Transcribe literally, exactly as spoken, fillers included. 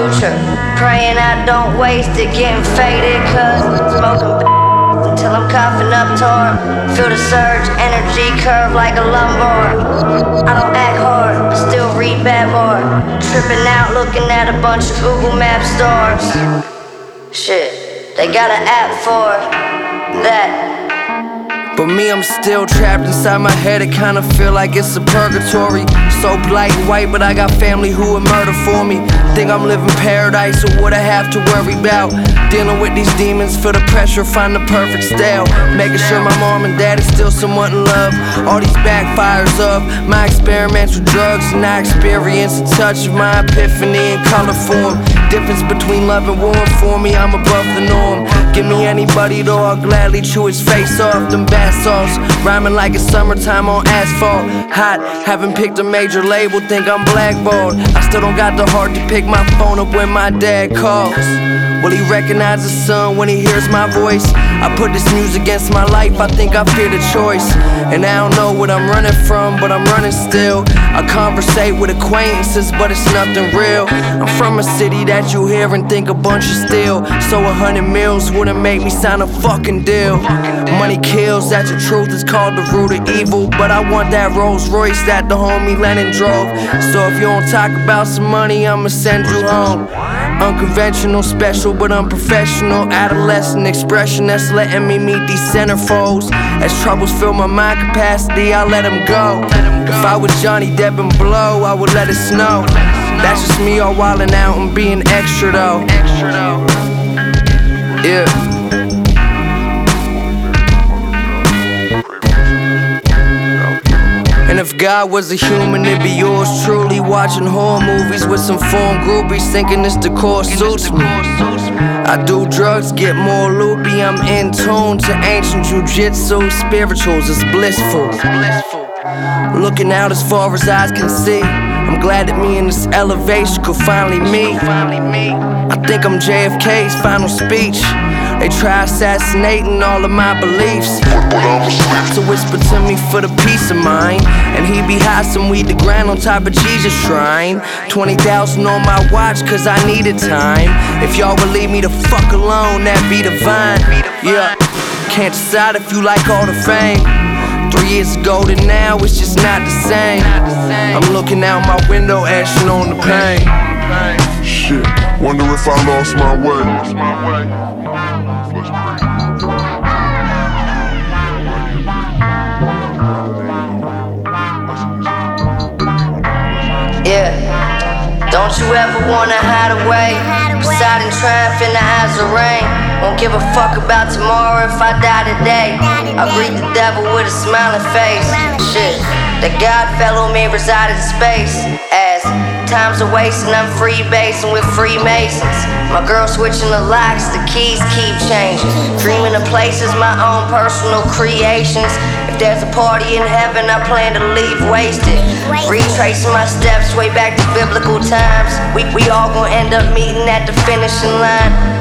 future. Praying I don't waste it, getting faded, cause smoking until I'm coughing up torn. Feel the surge, energy curve like a lumbar. I don't act hard, still read bad more. Tripping out, looking at a bunch of Google Map stars. Shit, they got an app for that. But me, I'm still trapped inside my head, it kinda feel like it's a purgatory. So black and white, but I got family who would murder for me. Think I'm living paradise, or what I have to worry about. Dealing with these demons, feel the pressure, find the perfect style. Making sure my mom and dad is still somewhat in love. All these backfires of my experiments with drugs, and I experience a touch of my epiphany in color form. Difference between love and war for me, I'm above the norm. Give me anybody though, I'll gladly chew his face off. Them bath salts, rhyming like it's summertime on asphalt. Hot, haven't picked a major label, think I'm blackballed. I still don't got the heart to pick my phone up when my dad calls. Will he recognize his son when he hears my voice? I put this music against my life, I think I fear the choice. And I don't know what I'm running from, but I'm running still. I conversate with acquaintances, but it's nothing real. I'm from a city that you hear and think a bunch of steel. So a hundred mils wouldn't make me sign a fucking deal. Money kills, that's the truth, it's called the root of evil. But I want that Rolls Royce that the homie Lennon drove. So if you don't talk about some money, I'ma send you home. Unconventional, special but unprofessional. Adolescent expression that's letting me meet these centerfolds. As troubles fill my mind capacity, I let them go. If I was Johnny Depp and Blow, I would let it snow. That's just me all wildin' out and being extra though. Yeah. And if God was a human, it'd be yours truly. Watching horror movies with some foreign groupies, thinking this decor suits me. I do drugs, get more loopy. I'm in tune to ancient jujitsu. Spirituals is blissful. Looking out as far as eyes can see. I'm glad that me in this elevation could finally meet. I think I'm J F K's final speech. They try assassinating all of my beliefs. So whisper to me for the peace of mind. And he be high some weed to grind on top of Jesus' shrine. Twenty thousand on my watch cause I needed time. If y'all would leave me the fuck alone, that'd be divine. Yeah, can't decide if you like all the fame. Three years ago to now, it's just not the same. I'm looking out my window, ashing on the pain. Shit, wonder if I lost my way. Yeah, don't you ever wanna hide away, beside and triumph in the eyes of rain. Won't give a fuck about tomorrow if I die today. I greet the devil with a smiling face. Shit, the God fellow may reside in space. As time's a wasting, I'm freebasing with Freemasons. My girl switching the locks, the keys keep changing. Dreaming of places, my own personal creations. If there's a party in heaven, I plan to leave wasted. Retracing my steps way back to biblical times. We, we all gon' end up meeting at the finishing line.